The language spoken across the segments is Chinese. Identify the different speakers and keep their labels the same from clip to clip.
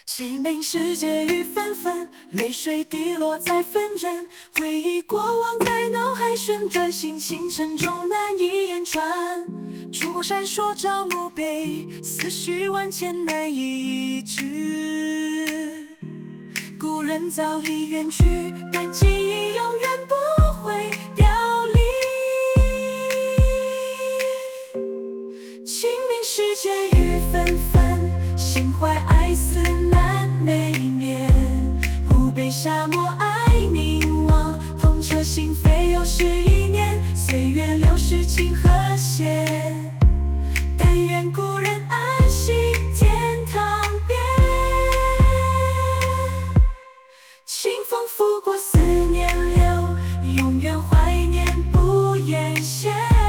Speaker 1: 清明时节雨纷纷，泪水滴落在坟轸，回忆过往在脑海旋转，心情沉重难以言传。烛火闪烁照墓碑，思绪万千难以抑制。故人早已远去，但记忆永远不会凋零。清明时节雨纷纷，心怀哀思难寐眠。湖北沙漠爱凝望，痛彻心扉又是一年。岁月流逝情和谐，但愿故人安息天堂边。清风拂过思念流，永远怀念不言谢。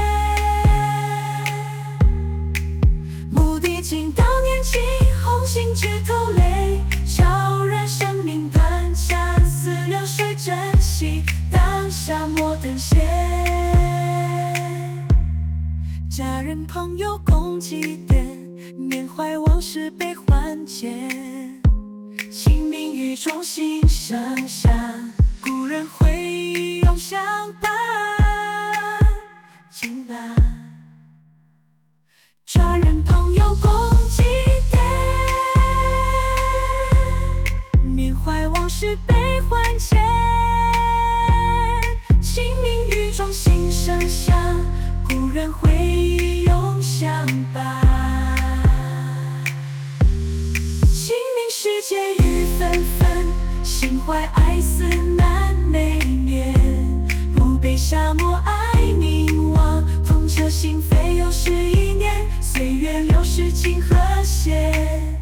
Speaker 1: 牧笛惊当年情，红杏枝头泪，悄然生命短暂，似流水珍惜当下莫等闲。家人朋友共祭奠，缅怀往事悲欢间。清明雨中心声响，故人回忆永相伴。今晚家人朋友共祭奠，缅怀往事悲欢间。清明雨中心声响，故人回忆永相伴。清明时节雨纷纷，心怀哀思难寐眠。湖北沙漠爱凝望，痛彻心扉又是一年。岁月流逝情和谐。